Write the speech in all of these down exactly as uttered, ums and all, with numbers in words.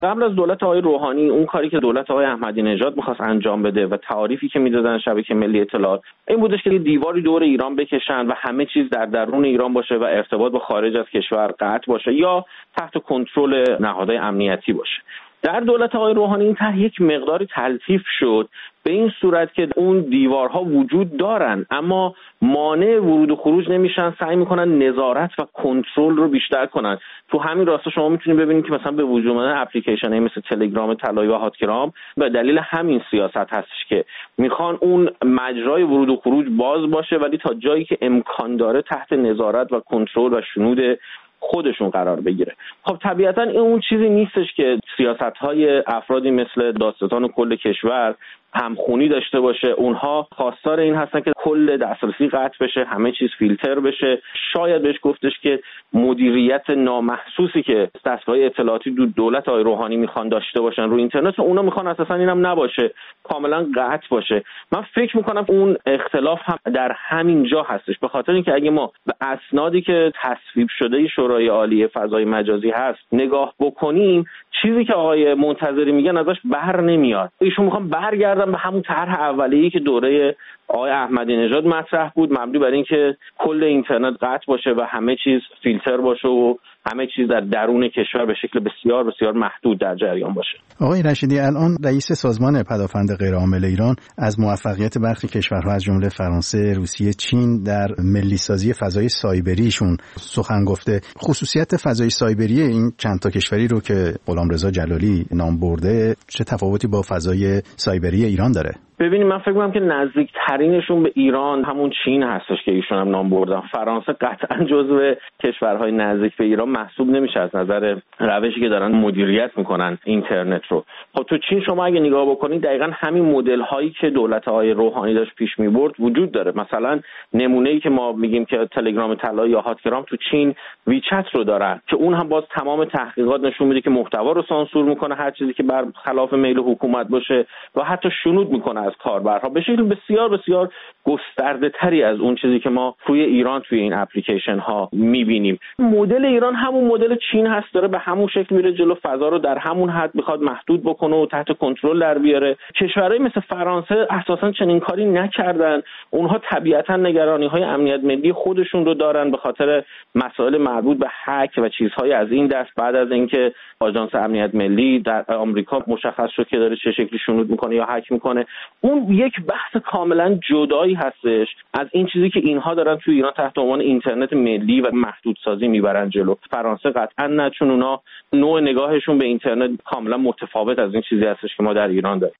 قبل از دولت آقای روحانی اون کاری که دولت آقای احمدی نژاد می‌خواست انجام بده و تعاریفی که میدادن شبکه ملی اطلاعات این بودش که دیواری دور ایران بکشن و همه چیز در درون ایران باشه و ارتباط با خارج از کشور قطع باشه یا تحت کنترل نهادهای امنیتی باشه. در دولت آقای روحانی این طرح یک مقداری تلطیف شد به این صورت که اون دیوارها وجود دارن اما مانع ورود و خروج نمیشن، سعی میکنن نظارت و کنترل رو بیشتر کنن. تو همین راستا شما میتونید ببینید که مثلا به وجود اومدن اپلیکیشن‌های مثل تلگرام طلایی و هاتگرام به دلیل همین سیاست هستش که میخوان اون مجرای ورود و خروج باز باشه ولی تا جایی که امکان داره تحت نظارت و کنترل و شنود خودشون قرار بگیره. خب طبیعتا این اون چیزی نیستش که سیاست‌های افرادی مثل دادستان کل کشور همخونی داشته باشه. اونها خواستار این هستن که کل دسترسی قطع بشه، همه چیز فیلتر بشه. شاید بهش گفتش که مدیریت نامحسوسی که دستگاه اطلاعاتی دو دولت آقای روحانی میخوان داشته باشن روی اینترنت، اونا میخوان اساسا اینم نباشه، کاملا قطع باشه. من فکر میکنم اون اختلاف هم در همین جا هستش، به خاطر اینکه اگه ما به اسنادی که تصویب شده شورای عالی فضای مجازی هست نگاه بکنیم، چیزی که آقای منتظری میگن ازش بر نمیاد. ایشون میخوان برگردن به همون طرح اولیه‌ای که دوره آقای احمدی نژاد مطرح بود، مبنی بر اینکه کل اینترنت قطع باشه و همه چیز فیلتر باشه و همه چیز در درون کشور به شکل بسیار بسیار محدود در جریان باشه. آقای رشیدی، الان رئیس سازمان پدافند غیرعامل ایران از موفقیت برخی کشورها از جمله فرانسه، روسیه، چین در ملی سازی فضای سایبریشون سخن گفته. خصوصیت فضای سایبری این چند تا کشوری رو که غلامرضا جلالی نام برده چه تفاوتی با فضای سایبری ایران داره؟ ببینید من فکر می‌کنم که نزدیکترینشون به ایران همون چین هستش که ایشون هم نام بردن. فرانسه قطعاً جزو کشورهای نزدیک به ایران محسوب نمیشه از نظر روشی که دارن مدیریت میکنن اینترنت رو. خب تو چین شما اگه نگاه بکنید دقیقاً همین مدل هایی که دولت آقای روحانی داشت پیش میبرد وجود داره. مثلا نمونه‌ای که ما میگیم که تلگرام طلایی یا هاتگرام تو چین ویچت رو دارن که اون هم باز تمام تحقیقات نشون میده که محتوا رو سانسور میکنه، هر چیزی که بر خلاف میل حکومت باشه و حتی شنود میکنه از کاربرها به شکل بسیار بسیار گسترده تری از اون چیزی که ما توی ایران توی این اپلیکیشن ها میبینیم. مدل ایران همون مدل چین هست، داره به همون شکل میره جلو، فضا رو در همون حد میخواد محدود بکنه و تحت کنترل در بیاره. کشورهای مثل فرانسه اساسا چنین کاری نکردن. اونها طبیعتا نگرانی های امنیت ملی خودشون رو دارن به خاطر مسائل مربوط به هک و چیزهای از این دست. بعد از اینکه آژانس امنیت ملی در آمریکا مشخص شد که داره چه شکلی شنود میکنه یا هک میکنه، اون یک بحث کاملا جدایی هستش از این چیزی که اینها دارن توی ایران تحت عنوان اینترنت ملی و محدودسازی میبرن جلو. فرانسه قطعا نه، چون اونا نوع نگاهشون به اینترنت کاملا متفاوت از این چیزی هستش که ما در ایران داریم.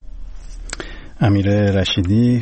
امیر رشیدی،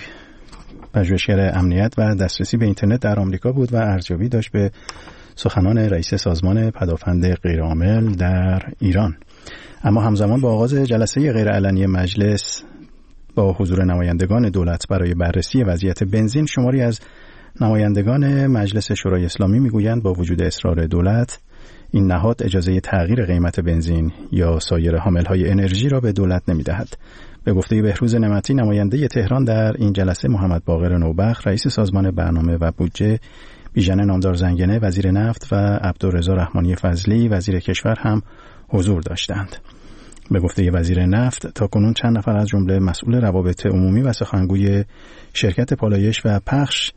پژوهشگر امنیت و دسترسی به اینترنت در آمریکا بود و ارزیابی داشت به سخنان رئیس سازمان پدافند غیرعامل در ایران. اما همزمان با آغاز جلسه غیرعلنی مجلس با حضور نمایندگان دولت برای بررسی وضعیت بنزین، شماری از نمایندگان مجلس شورای اسلامی میگویند با وجود اصرار دولت این نهاد اجازه تغییر قیمت بنزین یا سایر حاملهای انرژی را به دولت نمیدهد. به گفته بهروز نعمتی نماینده تهران در این جلسه، محمد باقر نوبخت رئیس سازمان برنامه و بودجه، بیژن نامدار زنگنه وزیر نفت و عبدالرضا رحمانی فضلی وزیر کشور هم حضور داشتند. به گفته وزیر نفت تاکنون چند نفر از جمله مسئول روابط عمومی و سخنگوی شرکت پالایش و پخش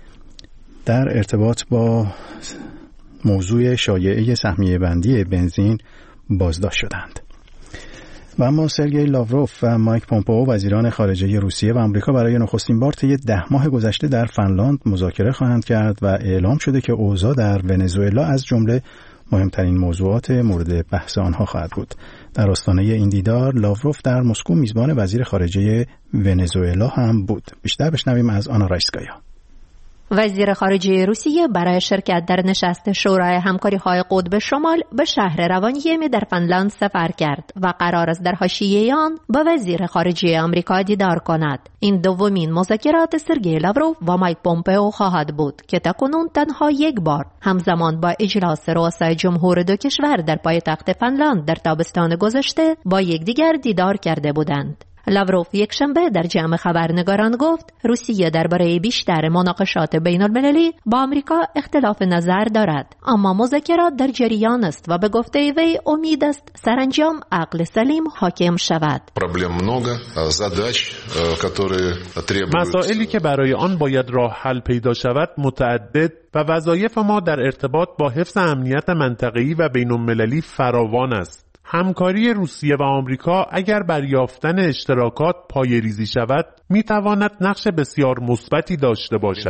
در ارتباط با موضوع شایعه سهمیه بندی بنزین بازداشت شدند. و اما سرگئی لاوروف و مایک پومپئو وزیران خارجه روسیه و آمریکا برای نخستین بار طی ده ماه گذشته در فنلاند مذاکره خواهند کرد و اعلام شده که اوضاع در ونزوئلا از جمله مهمترین موضوعات مورد بحث آنها خواهد بود. در آستانه این دیدار لاوروف در مسکو میزبان وزیر خارجه ونزوئلا هم بود. بیشتر بشنویم از آنا رایسکایا. وزیر خارجه روسیه برای شرکت در نشست شورای همکاری‌های قطب شمال به شهر روانیمی در فنلاند سفر کرد و قرار است در حاشیه آن با وزیر خارجه آمریکا دیدار کند. این دومین مذاکرات سرگئی لاوروف و مایک پومپئو خواهد بود که تاکنون تنها یک بار همزمان با اجلاس رؤسای جمهور دو کشور در پایتخت فنلاند در تابستان گذشته با یکدیگر دیدار کرده بودند. لاوروف یکشنبه در جمع خبرنگاران گفت روسیه درباره بیشتر مناقشات بین المللی با آمریکا اختلاف نظر دارد، اما مذاکرات در جریان است و به گفته وی امید است سرانجام عقل سلیم حاکم شود. مسائلی که برای آن باید راه حل پیدا شود متعدد و وظایف ما در ارتباط با حفظ امنیت منطقه‌ای و بین‌المللی فراوان است. همکاری روسیه و آمریکا اگر بر یافتن اشتراکات پایه‌ریزی شود می‌تواند نقش بسیار مثبتی داشته باشد.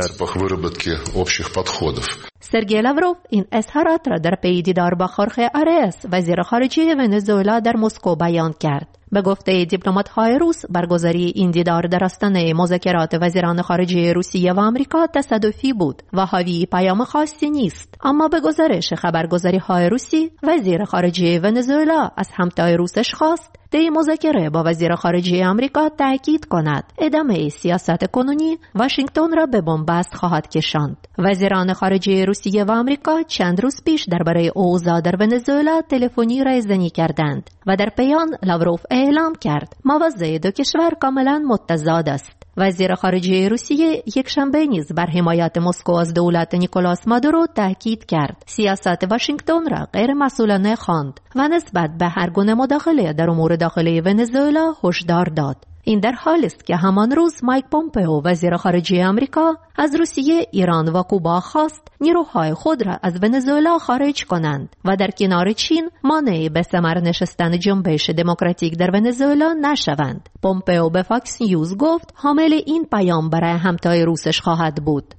سرگئی لاوروف این اظهارات را در پی دیدار با خورخه آرئس وزیر خارجه ونزوئلا در مسکو بیان کرد. به گفته دیپلمات‌های روس برگزاری این دیدار در آستانه مذاکرات وزیران خارجه روسیه و آمریکا تصادفی بود و حاوی پیام خاصی نیست، اما به گزارش خبرگزاری‌های روسی وزیر خارجه ونزوئلا از همتای روسش خواست طی مذاکره با وزیر خارجه آمریکا تاکید کند ادامه سیاست کنونی واشنگتن را به بنبست خواهد کشاند. وزیران خارجه روسیه و آمریکا چند روز پیش درباره اوضاع در ونزوئلا تلفنی رایزنی کردند و در پیام لاوروف اعلام کرد مواضع دو کشور کاملا متضاد است. وزیر خارجه روسیه یکشنبه نیز بر حمایت مسکو از دولت نیکولاس مادورو تاکید کرد. سیاست واشنگتن را غیر مسئولانه خواند و نسبت به هر گونه مداخله در امور داخلی ونزوئلا هشدار داد. این در حالی است که همان روز مایک پومپئو وزیر خارجه آمریکا از روسیه، ایران و کوبا خواست نیروهای خود را از ونزوئلا خارج کنند و در کنار چین مانع به ثمر نشستن جنبش دموکراتیک در ونزوئلا نشوند. پومپئو به فاکس نیوز گفت حامل این پیام برای همتای روسش خواهد بود.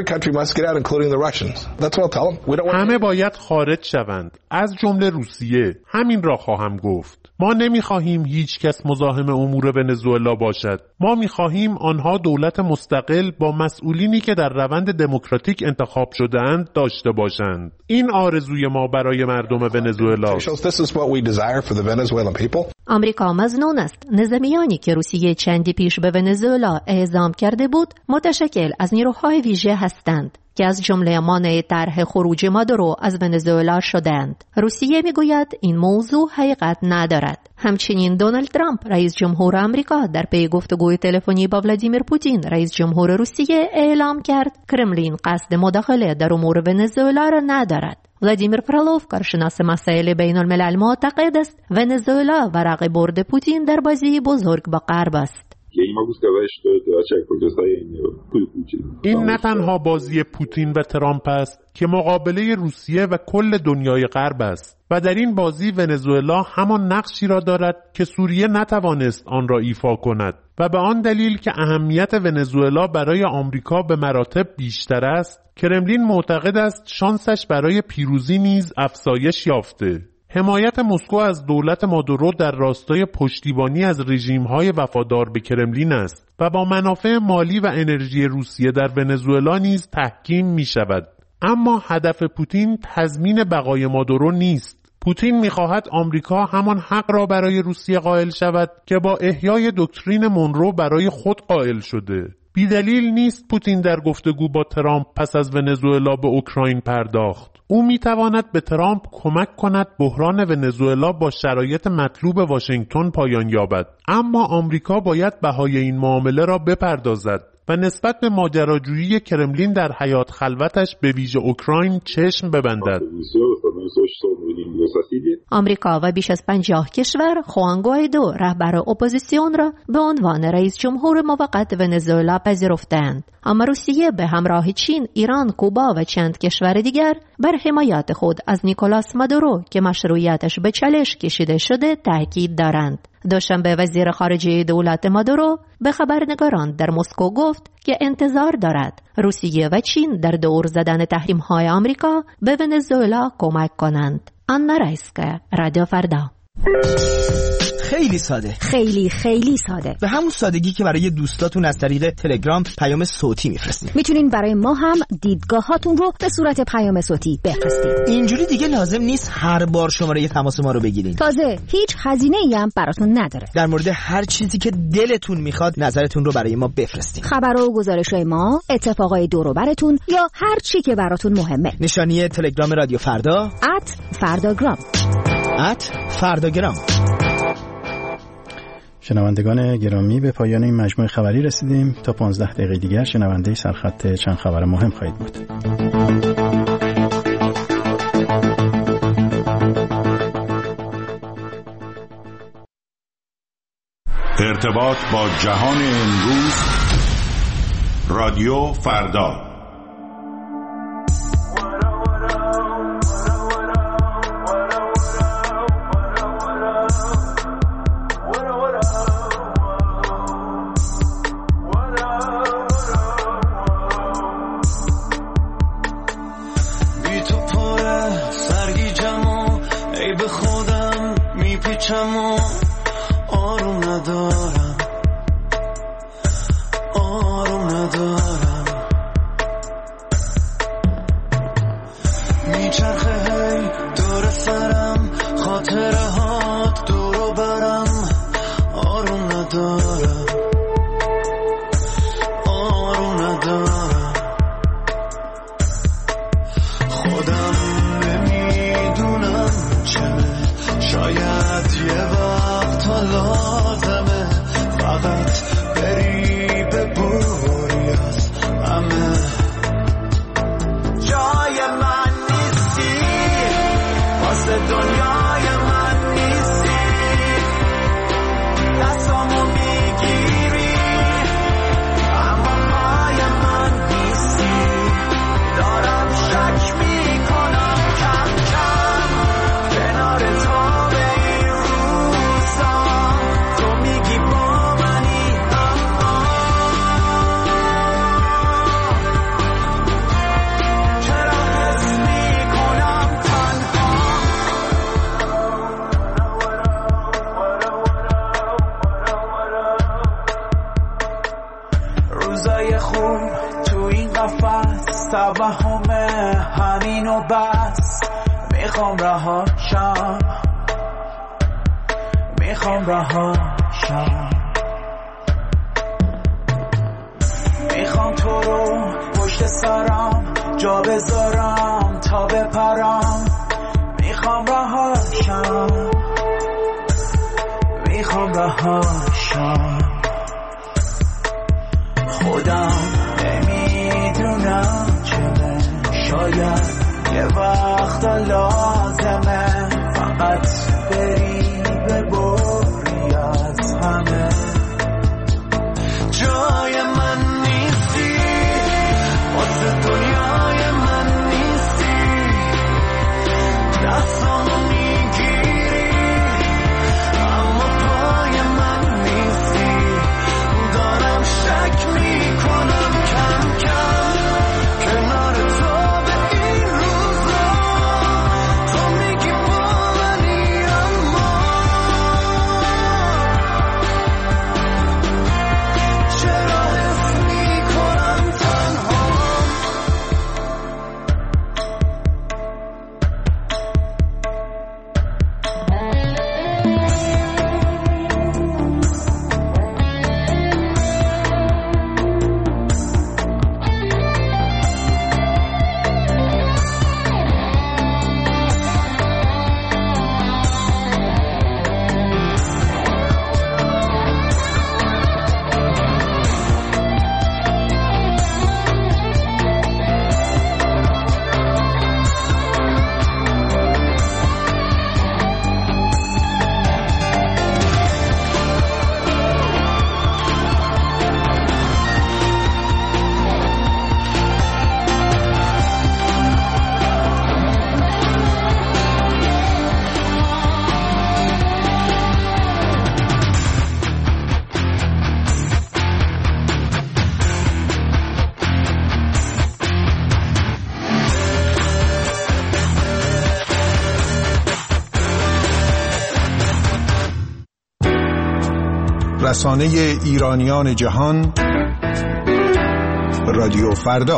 همه باید خارج شوند، از جمله روسیه. همین را خواهم گفت. ما نمیخواهیم هیچ کس مزاحم امور ونزوئلا باشد. ما میخواهیم آنها دولت مستقل با مسئولینی که در روند دموکراتیک انتخاب شده‌اند داشته باشند. این آرزوی ما برای مردم ونزوئلا است. آمریکا مظنون است نظامیانی که روسیه چندی پیش به ونزوئلا اعزام کرده بود متشکل از نیروهای ویژه هستند که از جمله مانع طرح خروج مادورو از ونزوئلا شدند. روسیه میگوید این موضوع حقیقت ندارد. همچنین دونالد ترامپ رئیس جمهور آمریکا در پی گفتگوی تلفنی با ولادیمیر پوتین رئیس جمهور روسیه اعلام کرد کرملین قصد مداخله در امور ونزوئلا را ندارد. ولادیمیر فرالوف کارشناس مسائل بین الملل معتقد است ونزوئلا ورق برد پوتین در بازی بزرگ با غرب است. این نه تنها بازی پوتین و ترامپ است که مقابله روسیه و کل دنیای غرب است و در این بازی ونزوئلا همان نقشی را دارد که سوریه نتوانست آن را ایفا کند و به آن دلیل که اهمیت ونزوئلا برای آمریکا به مراتب بیشتر است کرملین معتقد است شانسش برای پیروزی نیز افزایش یافته. حمایت مسکو از دولت مادورو در راستای پشتیبانی از رژیم‌های وفادار به کرملین است و با منافع مالی و انرژی روسیه در ونزوئلا نیز تحکیم می‌شود. اما هدف پوتین تضمین بقای مادورو نیست. پوتین می‌خواهد آمریکا همان حق را برای روسیه قائل شود که با احیای دکترین مونرو برای خود قائل شده. بیدلیل نیست پوتین در گفتگو با ترامپ پس از ونزوئلا به اوکراین پرداخت. او میتواند به ترامپ کمک کند بحران ونزوئلا با شرایط مطلوب واشنگتن پایان یابد، اما آمریکا باید بهای این معامله را بپردازد و نسبت به ماجراجویی کرملین در حیات خلوتش به ویژه اوکراین چشم ببندد. آمریکا و بیش از پنجاه کشور خوان گوایدو رهبر اپوزیسیون را به عنوان رئیس جمهور موقت ونزوئلا پذیرفتند، اما روسیه به همراه چین، ایران، کوبا و چند کشور دیگر بر حمایت خود از نیکولاس مادورو که مشروعیتش به چالش کشیده شده تاکید دارند. دوشنبه وزیر خارجه دولت مادورو به خبرنگاران در مسکو گفت که انتظار دارد روسیه و چین در دور زدن تحریم‌های آمریکا به ونزوئلا کمک کنند. آنا رایسکا، رادیو فردا. خیلی ساده، خیلی خیلی ساده، به همون سادگی که برای دوستاتون از طریق تلگرام پیام صوتی میفرستین. میتونین برای ما هم دیدگاهاتون رو به صورت پیام صوتی بفرستید. اینجوری دیگه لازم نیست هر بار شماره تماس ما رو بگیرین. تازه هیچ هزینه‌ای هم براتون نداره. در مورد هر چیزی که دلتون میخواد نظرتون رو برای ما بفرستین. خبر و گزارش‌های ما، اتفاقای دور و براتون یا هر چی که براتون مهمه. نشانی تلگرام رادیو فردا ات فرداگرام ات فرداگرام. شنوندگان گرامی، به پایان این مجموعه خبری رسیدیم. تا پانزده دقیقه دیگر شنونده سرخط چند خبر مهم خواهید بود. ارتباط با جهان امروز، رادیو فردا. رسانه ایرانیان جهان، رادیو فردا.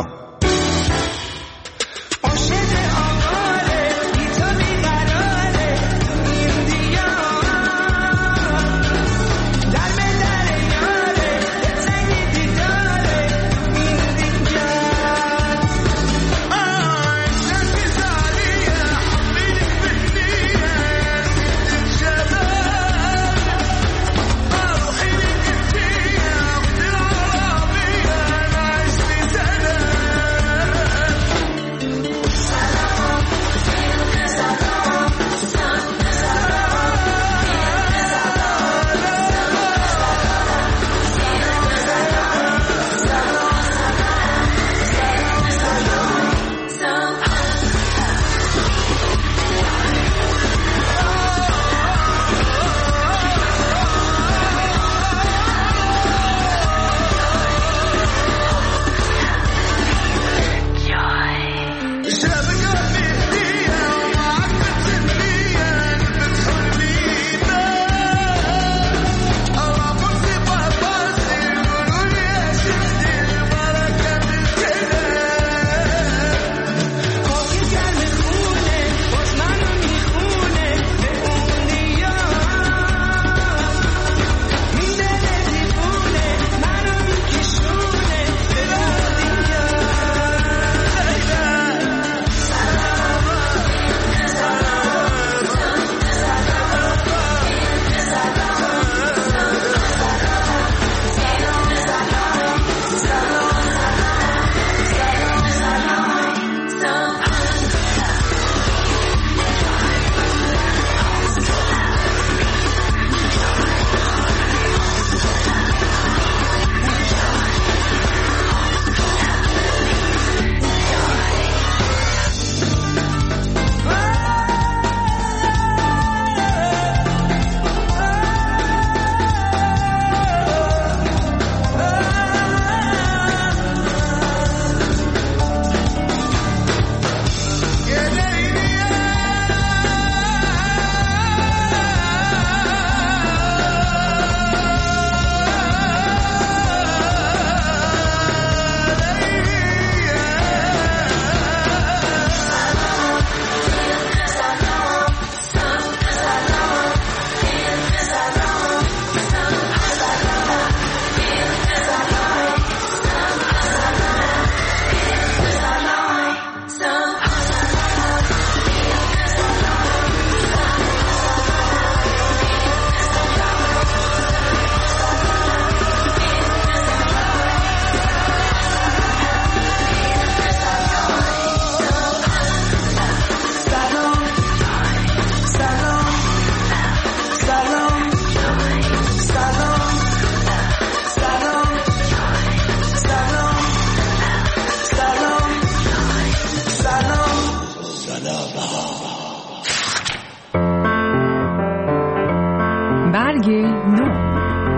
برگ نو.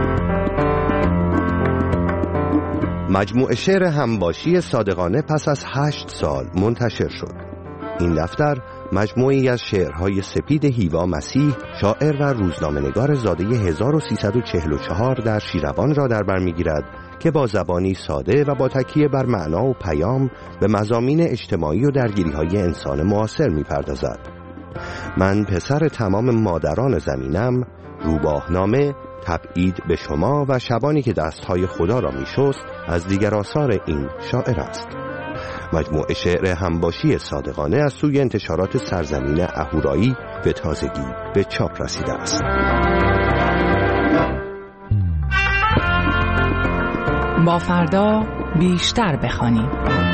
مجموعه شعر همباشی صادقانه پس از هشت سال منتشر شد. این دفتر مجموعی از شعرهای سپید هیوا مسیح، شاعر و روزنامه‌نگار زاده هزار و سیصد و چهل و چهار در شیروان را در بر می‌گیرد که با زبانی ساده و با تکیه بر معنا و پیام به مضامین اجتماعی و درگیری‌های انسان معاصر می‌پردازد. من پسر تمام مادران زمینم، روباهنامه، تبعید به شما و شبانی که دستهای خدا را می‌شست از دیگر آثار این شاعر است. مجموعه شعر همباشی صادقانه از سوی انتشارات سرزمین اهورایی به تازگی به چاپ رسیده است. با فردا بیشتر بخوانیم.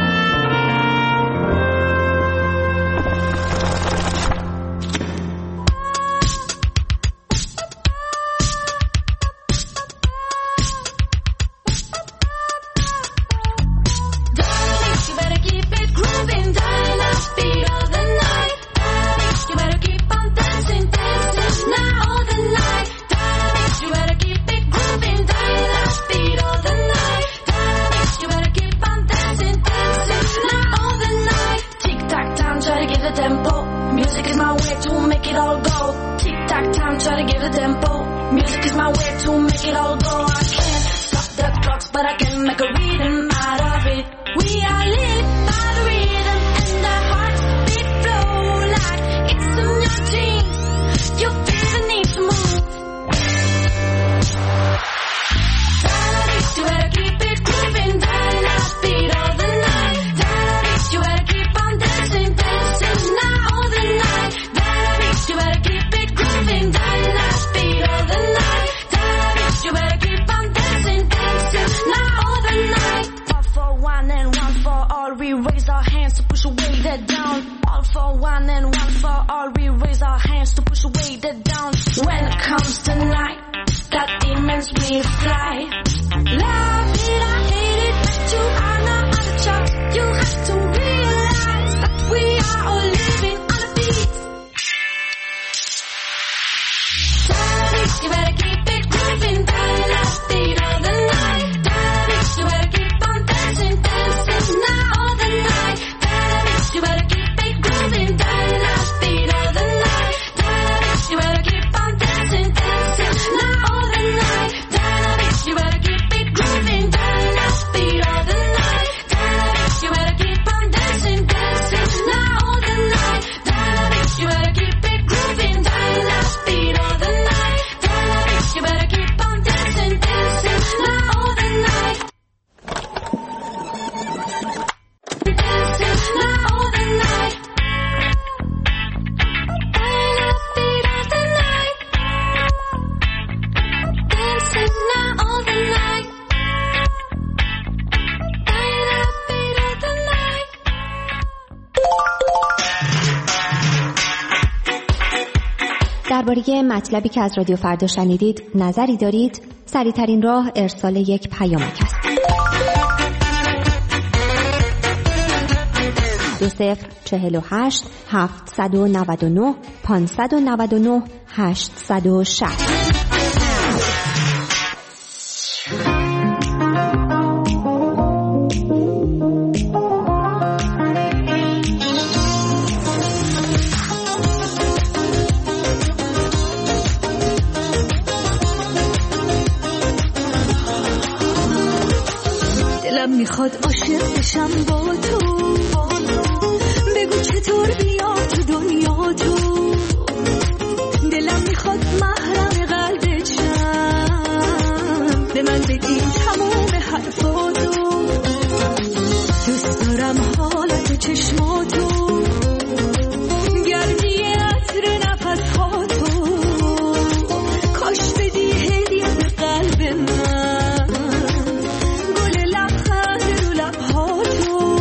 درباره مطلبی که از رادیو فردا شنیدید نظری دارید؟ سریع‌ترین راه ارسال یک پیامک است. دو صفر چهل و هشت هفتصد و نود و نه پانصد و نود و نه هشتصد و شصت. میخواد عاشق بشم با تو، بگو چطور بیا تو دنیا تو، دلم میخواد محرم قلبت شم، به من بگی تموم حرفاتو، دوست دارم حالت چشماتو، گردی عطر نفساتو، کاش بدی هدیه به قلب من، گل لبخند رو لبهاتو،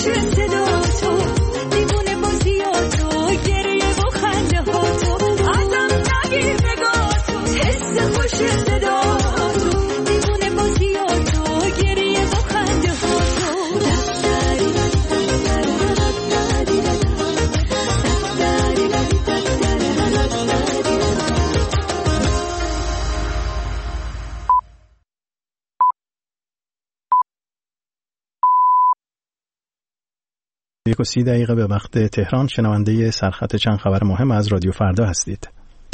صدا تو دیوونه بازیاتو گریه و خنده ها تو ازم نگیر نگاه تو حس خوش صدا تو دیوونه بازیاتو گریه و خنده ها تو یک و سی دقیقه به وقت تهران. شنونده سرخط چند خبر مهم از رادیو فردا هستید.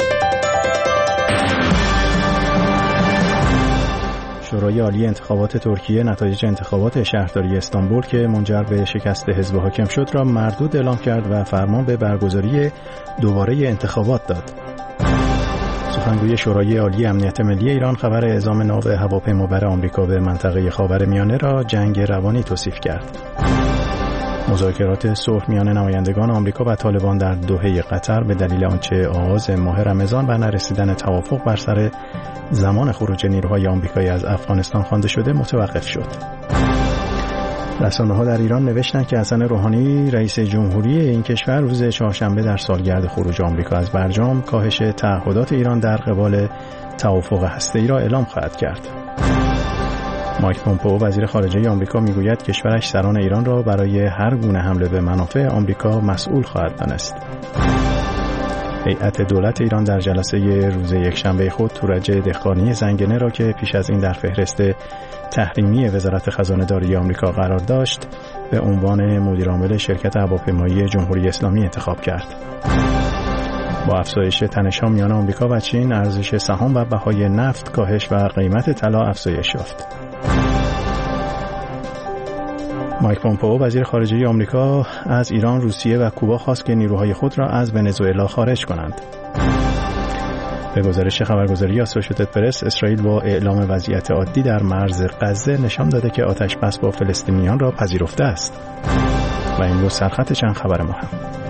شورای عالی انتخابات ترکیه نتایج انتخابات شهرداری استانبول که منجر به شکست حزب حاکم شد را مردود اعلام کرد و فرمان به برگزاری دوباره انتخابات داد. سخنگوی شورای عالی امنیت ملی ایران خبر اعزام ناو هواپیمابر آمریکا به منطقه خاورمیانه را جنگ روانی توصیف کرد. مذاکرات صلح میان نمایندگان آمریکا و طالبان در دوحه قطر به دلیل آنچه آغاز ماه رمضان و نرسیدن توافق بر سر زمان خروج نیروهای آمریکایی از افغانستان خوانده شده متوقف شد. رسانه‌ها در ایران نوشتند که حسن روحانی رئیس جمهوری این کشور روز چهارشنبه در سالگرد خروج آمریکا از برجام کاهش تعهدات ایران در قبال توافق هسته‌ای را اعلام خواهد کرد. مایک پومپئو وزیر خارجه آمریکا میگوید کشورش سران ایران را برای هر گونه حمله به منافع آمریکا مسئول خواهد دانست. هیئت دولت ایران در جلسه روز یکشنبه خود تورج دهقانی زنگنه را که پیش از این در فهرست تحریمی وزارت خزانه داری آمریکا قرار داشت به عنوان مدیر عامل شرکت هواپیمایی جمهوری اسلامی انتخاب کرد. با افزایش تنش‌ها میان آمریکا و چین ارزش سهام و بهای نفت کاهش و قیمت طلا افزایش یافت. مایک پومپئو وزیر خارجه آمریکا از ایران، روسیه و کوبا خواست که نیروهای خود را از ونزوئلا خارج کنند. به گزارش خبرگزاری آسوشییتد پرس، اسرائیل با اعلام وضعیت عادی در مرز غزه نشان داده که آتش بس با فلسطینیان را پذیرفته است. و این بود سرخط چند خبر مهم.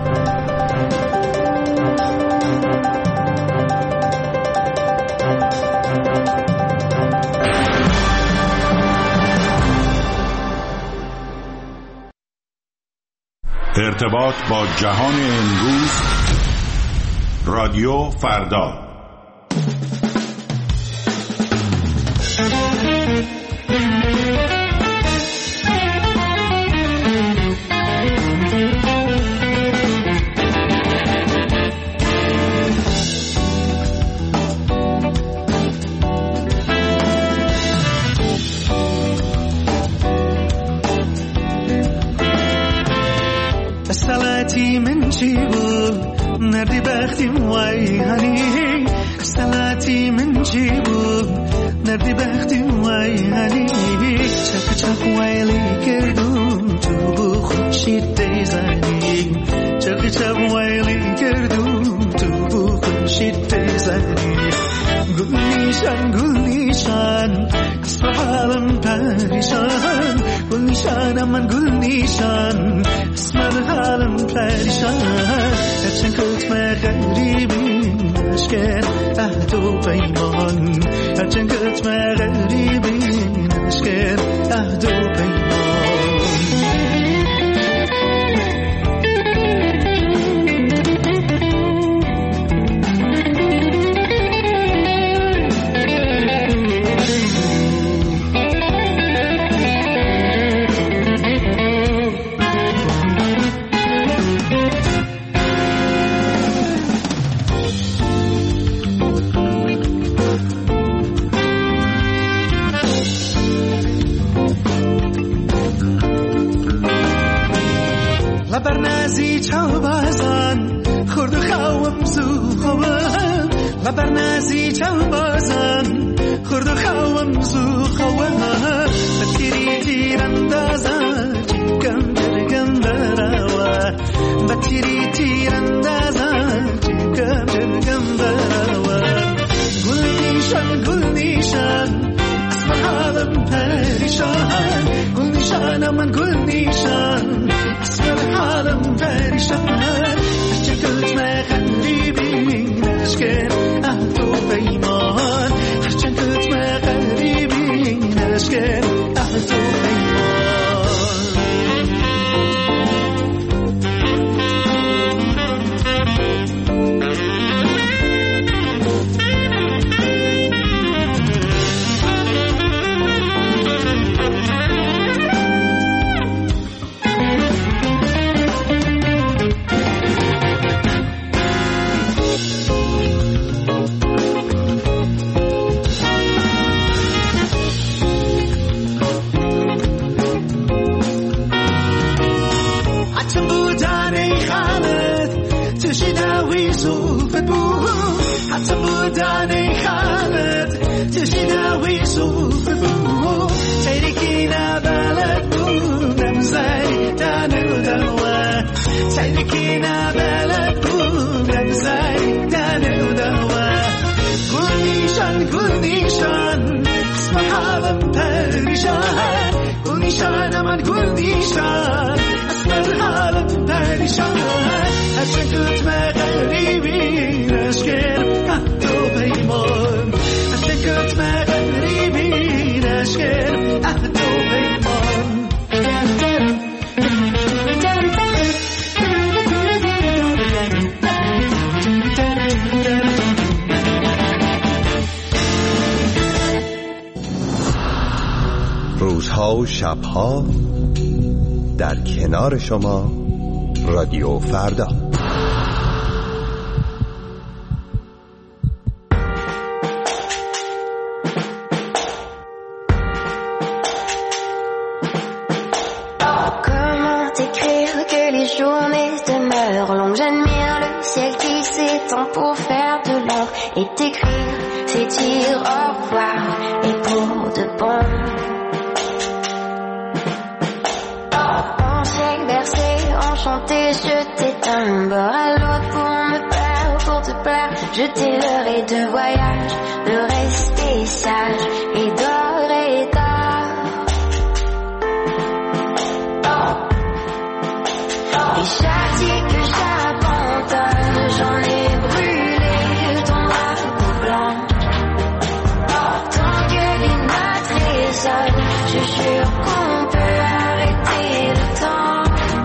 ارتباط با جهان امروز، رادیو فردا. سلاتي من جيبه نردي بختم وای هنی سلاتي من جيبه نردي بختم وای هنی چک چک وایلی کردم تو بو خوشید دیزنی چک چک وایلی کردم تو بو خوشید دیزنی گل نیشان گل نیشان اسم حالم پریشان گل نیشان من گل نیشان اسم حالم پریشان هرچند کتم غریبی نشکن عهد و پیمان هرچند کتم غریبی نشکن عهد و پیمان لبرنازی چاو بازن خورد خوام زو خوام لبرنازی چاو بازن خورد خوام زو خوام بتیری تیراندازا چکم جرگم براوا بتیری تیراندازا چکم جرگم براوا گل نیشان گل نیشان اسم حالم پریشان گل نیشان من گل نیشان اسم حالم پریشان هرچه کتم غریبی نشکن عهد و پیمان هرچه کتم غریبی نشکن عهد و پیمان حتی بودن ای خالد تشی نوی صوفت بود حتی بودن ای خالد تشی نوی صوفت بود تیرکی نبلد بودم زیدن و دوه تیرکی نبلد بودم زیدن و دوه گل نیشان گل نیشان اسم حالم پریشان گل نیشان من گل نیشان اسم حالم پریشان هرچه کت مغریبی نشکر اهدو پیمان هرچه کت مغریبی نشکر اهدو پیمان روزها و شبها در کنار شما رادیو فردا. Comment écrire que les journées demeurent longues? J'admire le ciel qui s'étend pour faire de l'ombre et t'écrire, c'est dire au revoir et pour de bon. Chanter, je t'éteins bord à l'autre pour me plaire, pour te plaire. Je t'aimerai de voyage, de rester sage et d'or et d'or. Et chaque vie que j'abandonne, j'en ai brûlé ton marbre blanc. Tant que les notes résonnent, je jure qu'on peut arrêter le temps.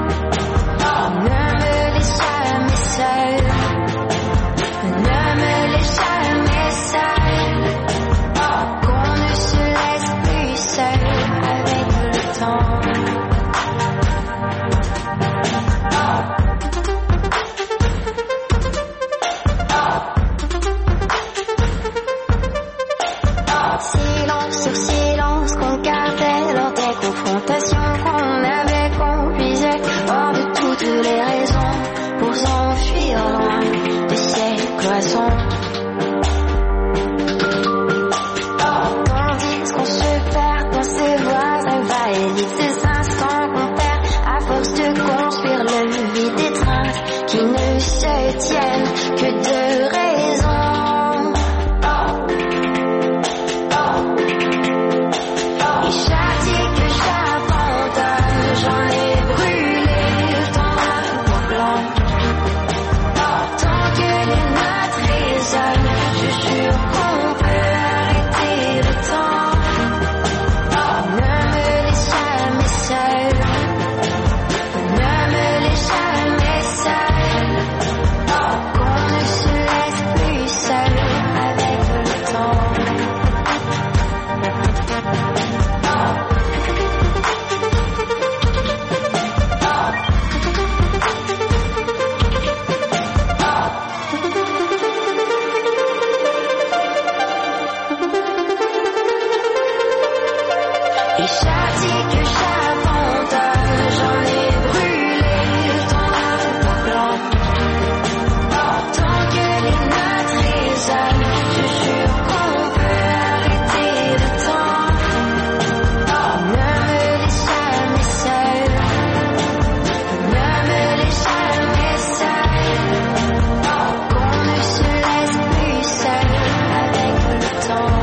Tandis qu'on se perd dans ces voisins va-et-vite, ces instants qu'on perd à force de construire le vide, des trains qui ne se tiennent que de raison. Et chaque vie que j'abandonne, j'en ai brûlé ton marbre blanc. Tant que les notes résonnent, je jure qu'on peut arrêter le temps. Ne me laisse jamais seule, ne me laisse jamais seule, qu'on ne se laisse plus seul avec le temps. Et chaque vie que j'abandonne, j'en ai brûlé ton marbre blanc. Tant que les notes résonnent, je jure qu'on peut arrêter le temps. Ne me laisse jamais seule, ne me laisse jamais seule, qu'on ne se laisse plus seul avec le temps.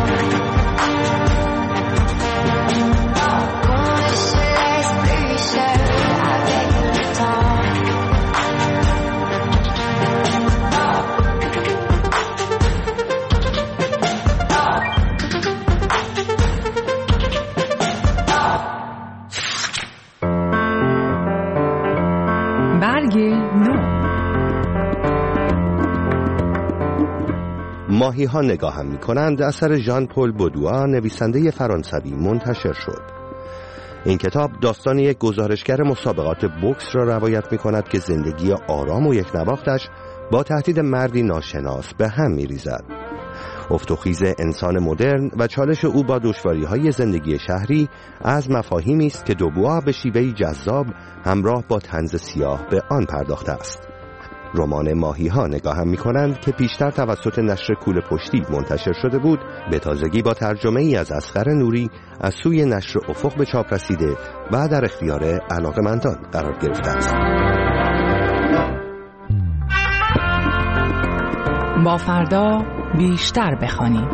برگ نو. ماهی ها نگاهم می کنند اثر ژان پل بودوا نویسنده فرانسوی منتشر شد. این کتاب داستان یک گزارشگر مسابقات بوکس را روایت می کند که زندگی آرام و یک نواختش با تهدید مردی ناشناس به هم می ریزد. افت و خیز انسان مدرن و چالش او با دشواری‌های زندگی شهری از مفاهیمی است که دوبوآ به شیوهی جذاب همراه با طنز سیاه به آن پرداخته است. رمان ماهی‌ها نگاهم می‌کنند که پیشتر توسط نشر کوله پشتی منتشر شده بود، به تازگی با ترجمه‌ای از اصغر نوری از سوی نشر افق به چاپ رسیده و در اختیار علاقه‌مندان قرار گرفته است. با فردا بیشتر بخوانیم.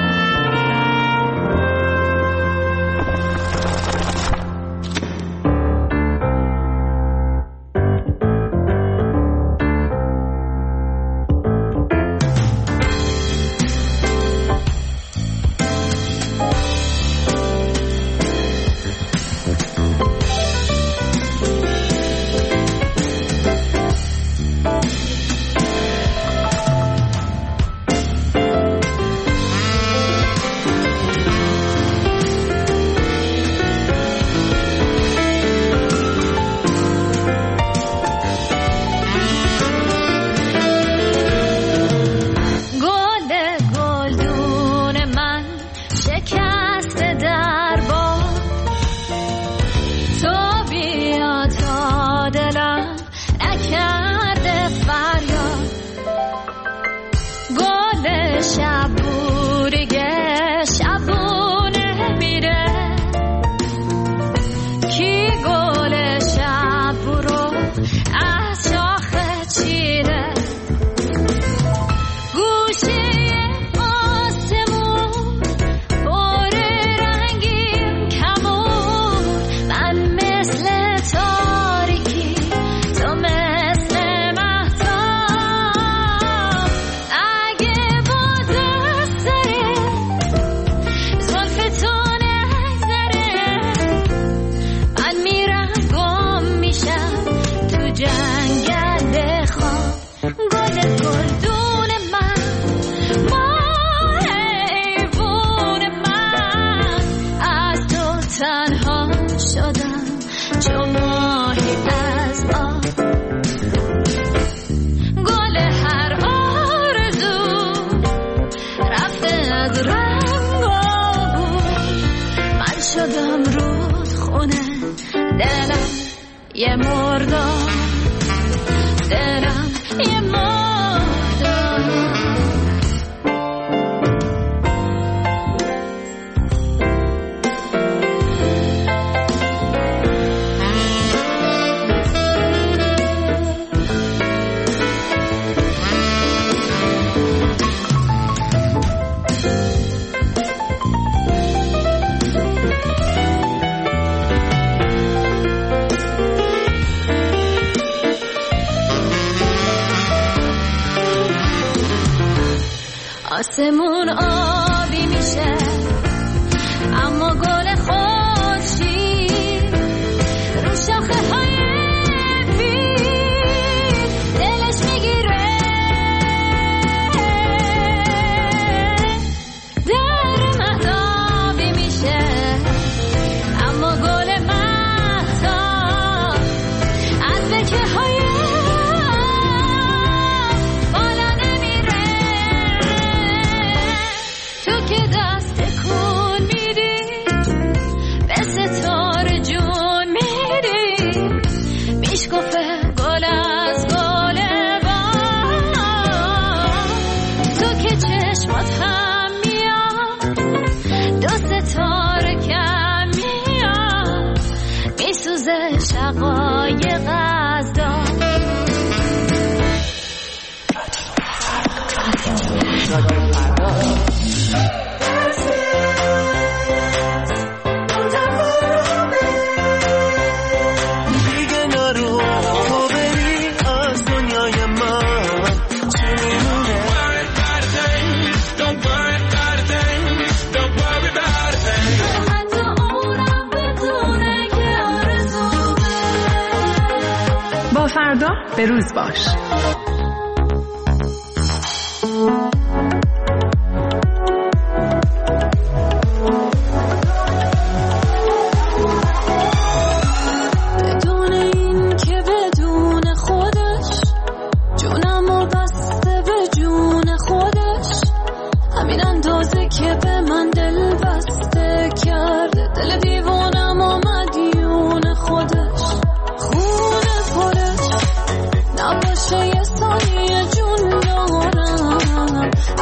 یه مردم دلم یه مردم آسمون آبی میشه اما گل خورشید رو شاخه های بید دلش میگیره در مهتابی میشه اما گل مهتاب از بکه های شقایق از دار دیگه نرو تو بری از دنیای من چه میمونه با فردا به روز باش. بدون این که بدون خودش جونم و بسته به جون خودش همین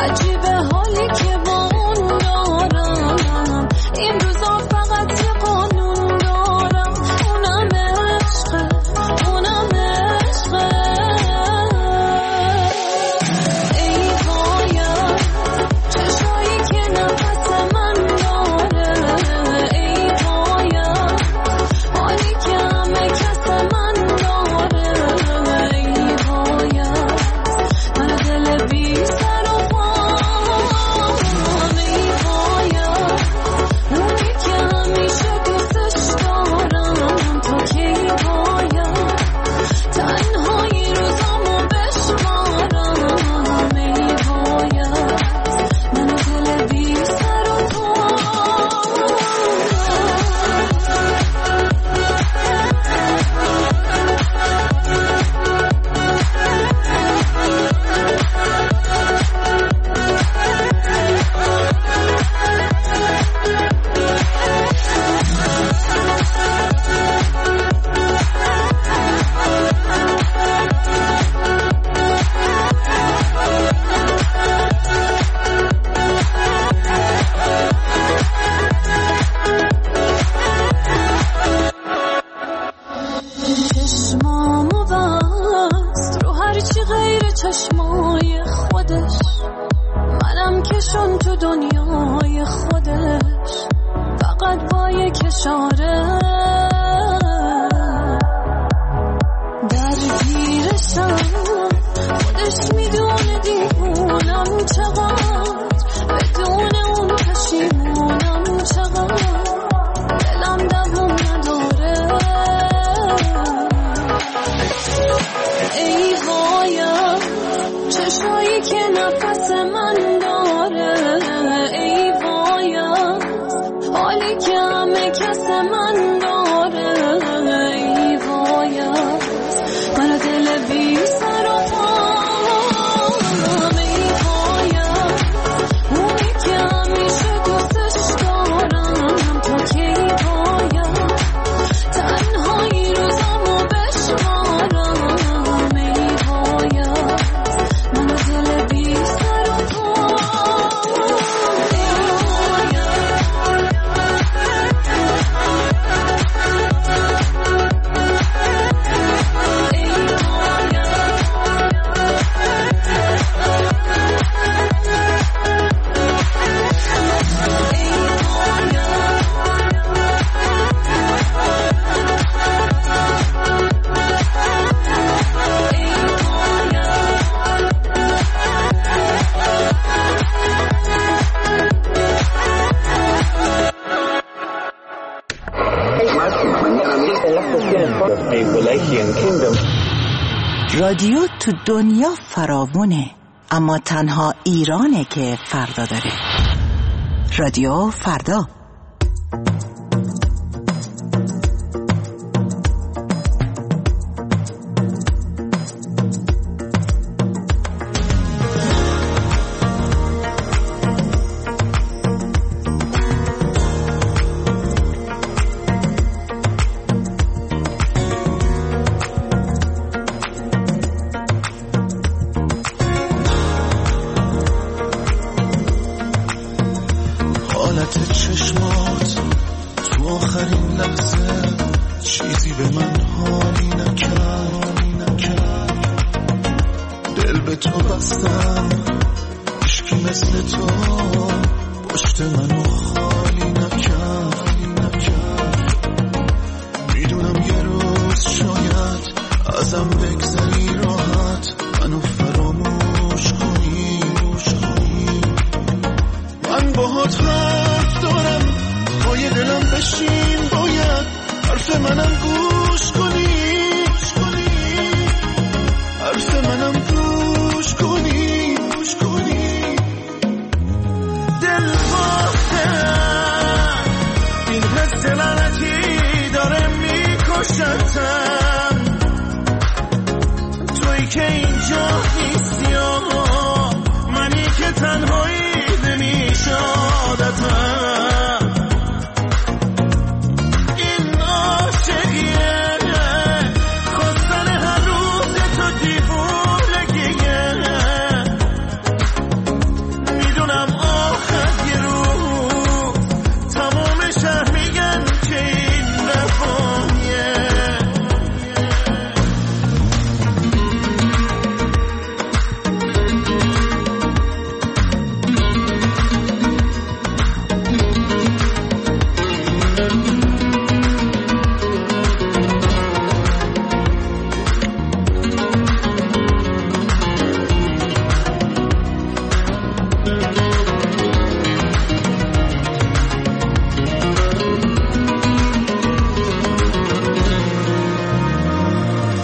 عجیبه حالی که با اون دارم، این روزا فقط یه قانون دارم، اونم عشقه، اونم عشقه. ای باید چشایی که نفس من داره، ای باید حالی که همه کس من داره، ای باید من دل بی سر و پام، ای باید اونی که همیشه دوستش دارم، تو کی باید تنهایی روزامو بشمارم، ای باید من دل بی سر و پام. چشمامو بست رو هرچی غیر چشمای خودش، منم کشون تو دنیای خودش، فقط با یک اشاره درگیرشم، خودش میدونه دیوونم چقدر، بدون اون پشیمونم چقدر، دلم دووم نداره. ای باید چشایی که نفس من داره، ای باید حالی که همه کس من داره، ای باید من دل بی سر و پام، ای باید اونی که همیشه دوستش دارم، تو کی باید تنهایی روزامو بشمارم، ای باید من دل بی سر و پام، ای باید رادیو تو دنیا فراوونه، اما تنها ایرانه که فردا داره. رادیو فردا.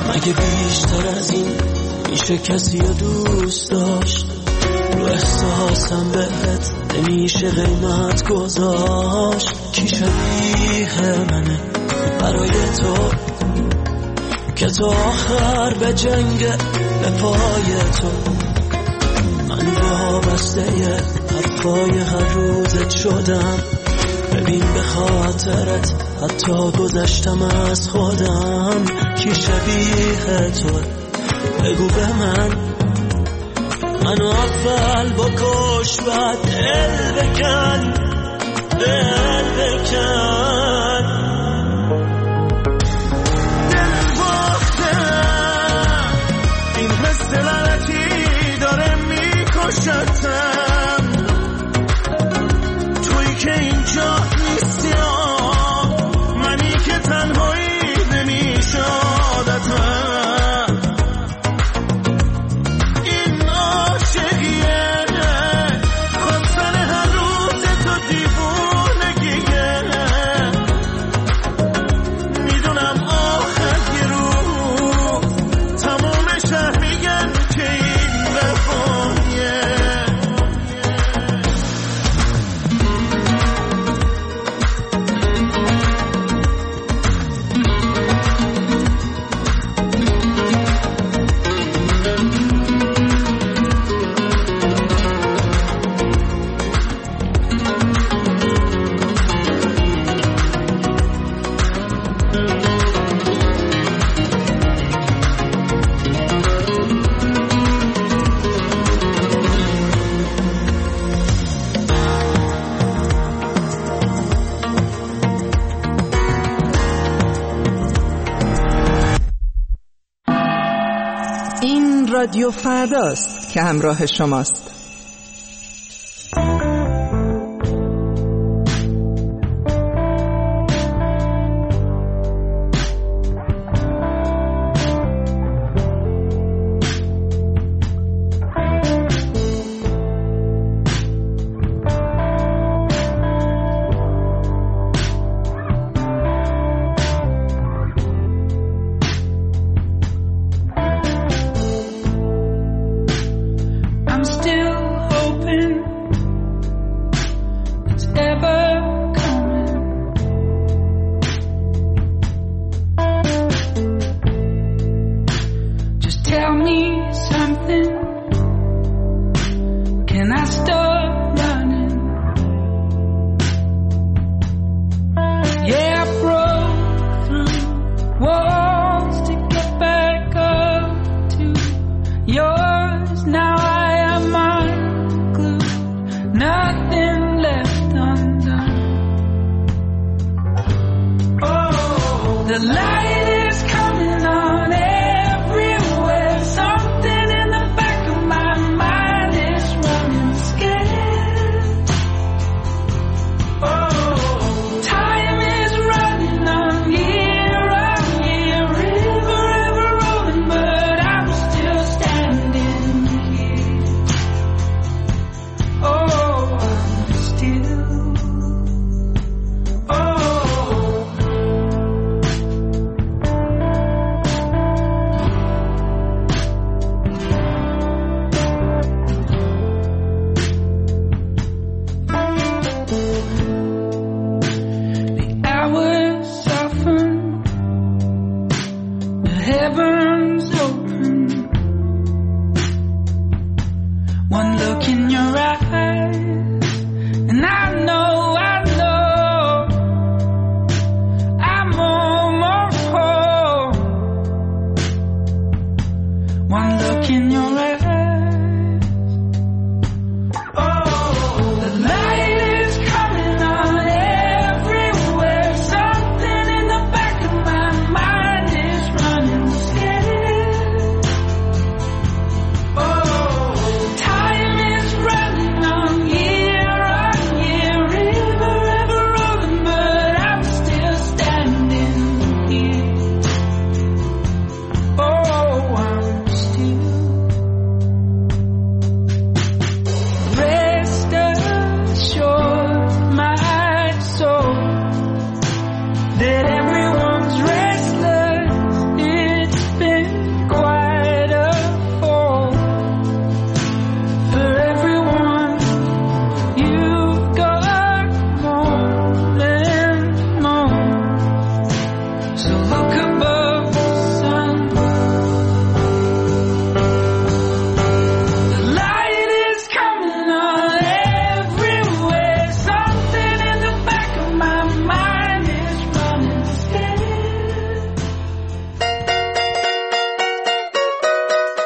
مگه بیشتر از این میشه کسی رو دوست داشت؟ رو احساسم بهت نمیشه قیمت گذاشت. کی شبیه منه برای تو که تو آخر به جنگ به پای تو؟ من وابسته حرفای هر روزت شدم. ببین به خاطرت حتی گذشتم از خودم. کی شبیه تو بگو به من، منو اول بکش بعد دل بکن، دل بکن. دل باختم این حس لعنتی داره میکشتم. تویی که اینجا نیستی، منی که تنهایی نمیشادتم. رادیو فرداست که همراه شماست.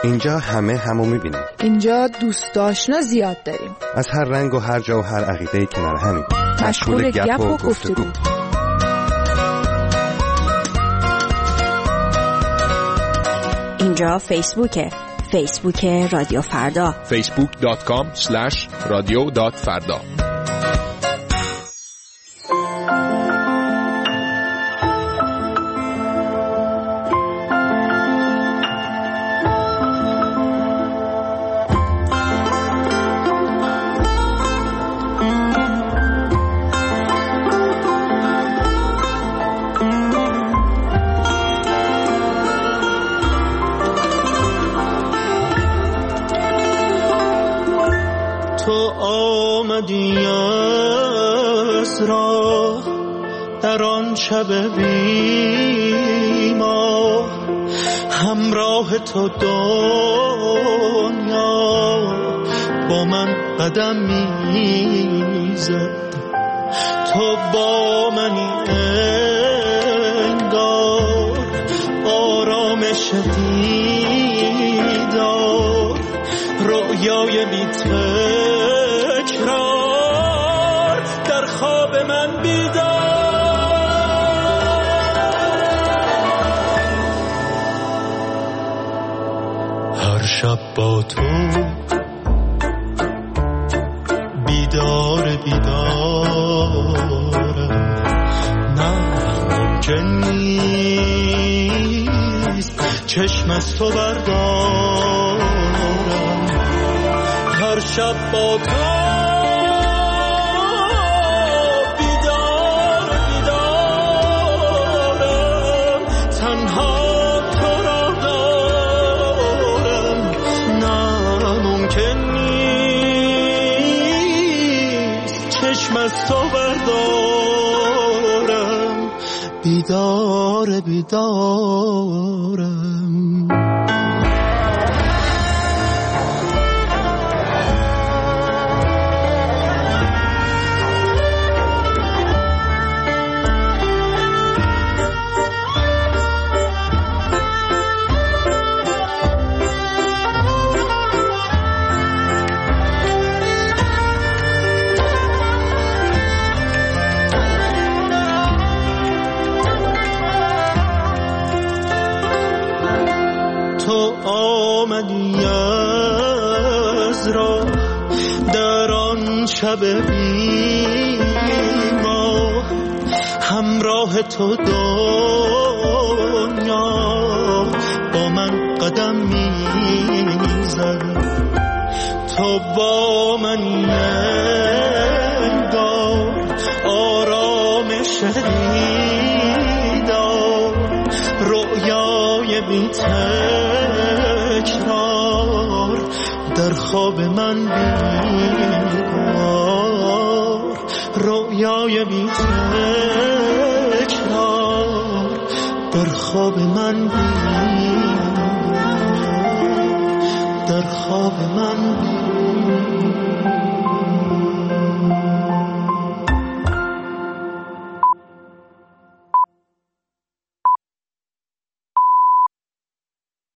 اینجا همه همو میبینیم. اینجا دوست آشنا زیاد داریم. از هر رنگ و هر جا و هر عقیده‌ای کنار همیم. مشغول گپ و گفتگو. اینجا فیسبوکه. فیسبوک رادیو فردا. فیسبوک دات کام اسلش رادیو دات فردا. شب بیما همراه تو دنیا با من قدم میزد، تو با منی انگار آرامش دیدار، رویای بی تکرار در خواب من بیدار. شب با تو بیدار بیدارم، نه ممکن نیست چشم از تو بردارم. هر شب با تو بیدار بیدارم، تنها از تو بردارم، بیدار بیدارم. شب بیما همراه تو دنیا با من قدم میزد، تو با من انگار آرامش دیدار، رویای بی تکرار در خواب من بیدار، رویای بی تکرار در خواب من بیدار، در خواب من